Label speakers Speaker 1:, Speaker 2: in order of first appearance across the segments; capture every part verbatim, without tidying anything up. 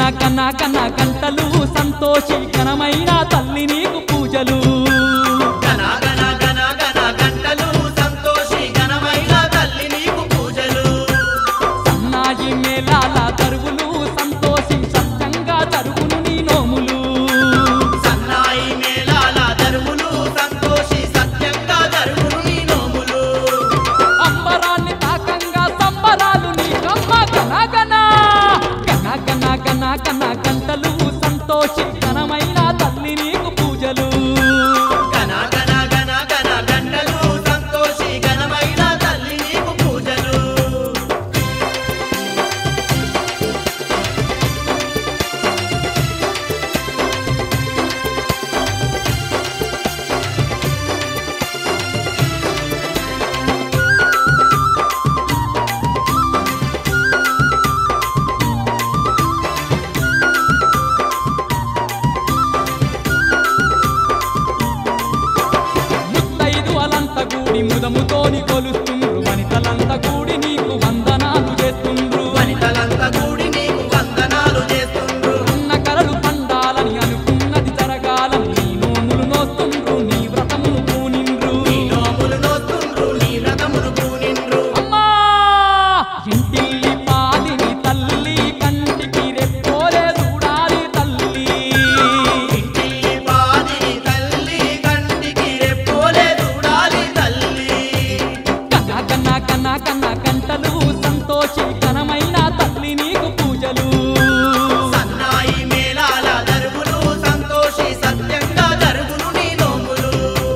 Speaker 1: కన్న కన్న గంటలు సంతోషి ఘనమైన తల్లి నీకు పూజలు
Speaker 2: గణ గణ గణ గణ గంటలు సంతోషి ఘనమైన తల్లి నీకు పూజలు
Speaker 1: సన్నాయి మేళాల దరువులు సంతోషి సత్యంగా జరుగును నీ నోములు
Speaker 2: సన్నాయి మేళాల దరువులు సంతోషి సత్యంగా జరుగును నీ నోములు
Speaker 1: అంబరాన్ని తాకంగా సంబరాలు నీకమ్మ గణ గణ గణ గణ గణ గణ గంటలు సంతోషి ఘనమైన తల్లి నీకు పూజలు
Speaker 2: గణ గణ గణ గణ గంటలు సంతోషి ఘనమైన తల్లి నీకు పూజలు
Speaker 1: ముత్తైదు అలంత గూడి ముదముతోని కొలుస్తుండ్రు వనితలంత గూడి నీకు వందనాలు చేస్తుండ్రు
Speaker 2: వనితలంతా కూడి నీకు వందనాలు చేస్తుండ్రు
Speaker 1: అన్న కలలు పండాలని అనుకున్నది జరగాలని నీ నోములు నోస్తుండ్రు నీ వ్రతమును పూనిండ్రు
Speaker 2: నీ నోములు నోస్తుండ్రు నీ వ్రతములు పూనిండ్రు
Speaker 1: అమ్మా ఇంటిల్లి పాదిని తల్లి కంటికి రెప్పోలే చూడాలి తల్లి
Speaker 2: ఇంటిల్లి పాదిని తల్లి కంటికి రెప్పోలే చూడాలి తల్లి
Speaker 1: కన్న కన్న కన్న కన్న గంటలు సంతోషి ఘనమైన తల్లి నీకు పూజలు
Speaker 2: సన్నాయి మేళాల దరువులు సంతోషి సత్యంగా జరుగును నీ నోములు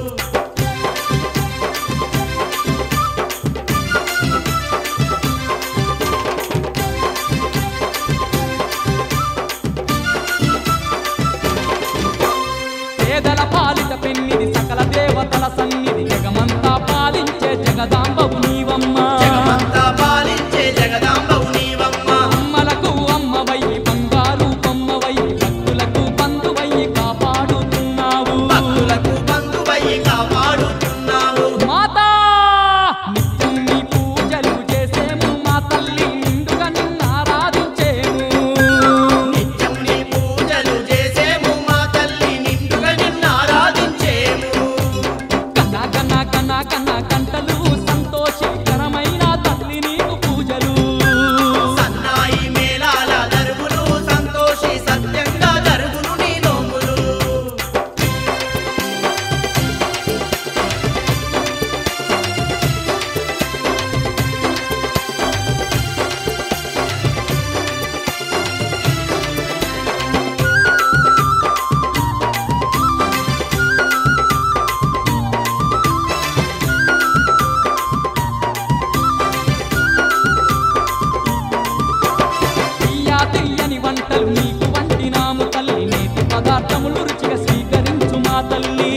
Speaker 1: పేదల పాలిట పెన్నిది సకల దేవతల సన్నిధి జగమంతా పాలించే జగదాంబవు నీవమ్మ
Speaker 2: జగమంతా పాలించే జగదాంబవు నీవమ్మ
Speaker 1: అమ్మలకు అమ్మవయ్యి బంగారు బొమ్మవయ్యి భక్తులకు బంధువయ్యి కాపాడుతున్నావు
Speaker 2: భక్తులకు బంధువయ్యి కాపాడుతున్నావు
Speaker 1: మాతా నిత్యం నీ పూజలు చేసేము మా తల్లి నిండుగా నిన్ను ఆరాధించేము
Speaker 2: నిత్యం నీ పూజలు చేసేము మా తల్లి నిండుగా నిన్ను ఆరాధించేము
Speaker 1: కన్న కన్న కన్న కన్న గంటలు సంతోషి ఘనమైన తల్లి నీకు పూజలు
Speaker 2: సన్నాయి మేళాల దరువులు సంతోషి సత్యంగా జరుగును నీ నోములు
Speaker 1: తీయా తీయని వంటలు నీకు వండినాము తల్లి నేతి పదార్థములు రుచిగా స్వీకరించు మా తల్లి